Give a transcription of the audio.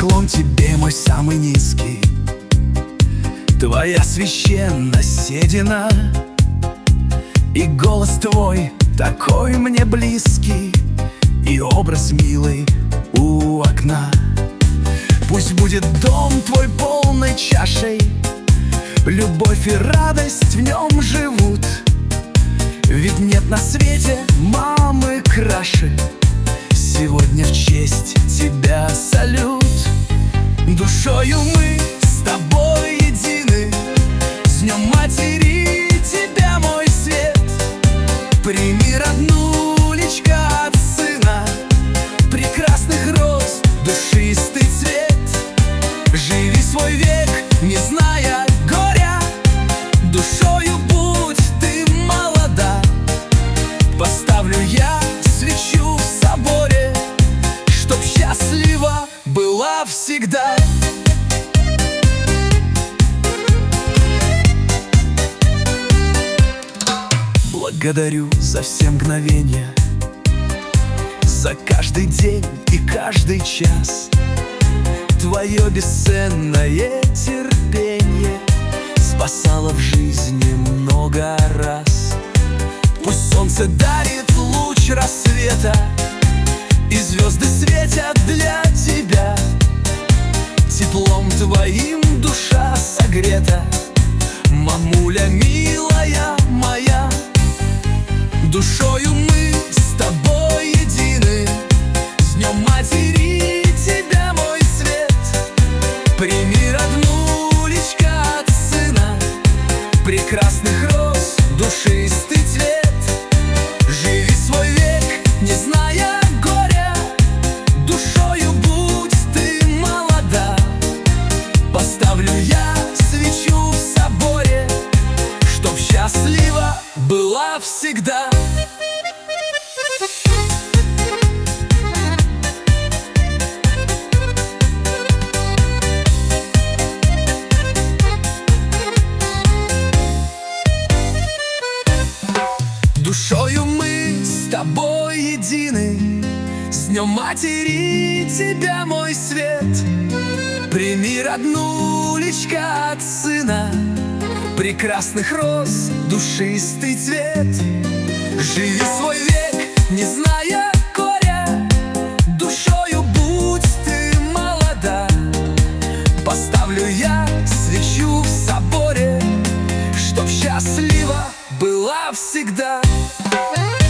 поклон тебе мой самый низкий. Твоя священность седина, и голос твой такой мне близкий, и образ милый у окна. Пусть будет дом твой полной чашей, любовь и радость в нем живут. Ведь нет на свете мамы краше, сегодня в честь тебя салют. Душою мы с тобой едины, с днем матери тебя, мой свет. Прими, роднулечка, от сына прекрасных роз душистый цвет. Живи свой век, не зная горя, душою будь ты молода. Поставлю я свечу в соборе, чтоб счастлива была всегда. Благодарю за все мгновения, за каждый день и каждый час. Твое бесценное терпение спасало в жизни много раз. Пусть солнце дарит луч рассвета, и звезды светят для тебя. Теплом твоим душа согрета, мамуля милая моя. Душою мы с тобой едины, с днем матери тебя, мой свет. Прими, роднулечка, от сына прекрасных роз душистый цвет. Живи свой век, не зная горя, душою будь ты молода. Поставлю я свечу в соборе, чтоб счастлива была всегда. Душою мы с тобой едины, с днем матери тебя, мой свет. Прими, роднулечка, от сына прекрасных роз душистый цвет. Живи свой век, не зная горя, душою будь ты молода. Поставлю я свечу в соборе, чтоб счастлива была всегда.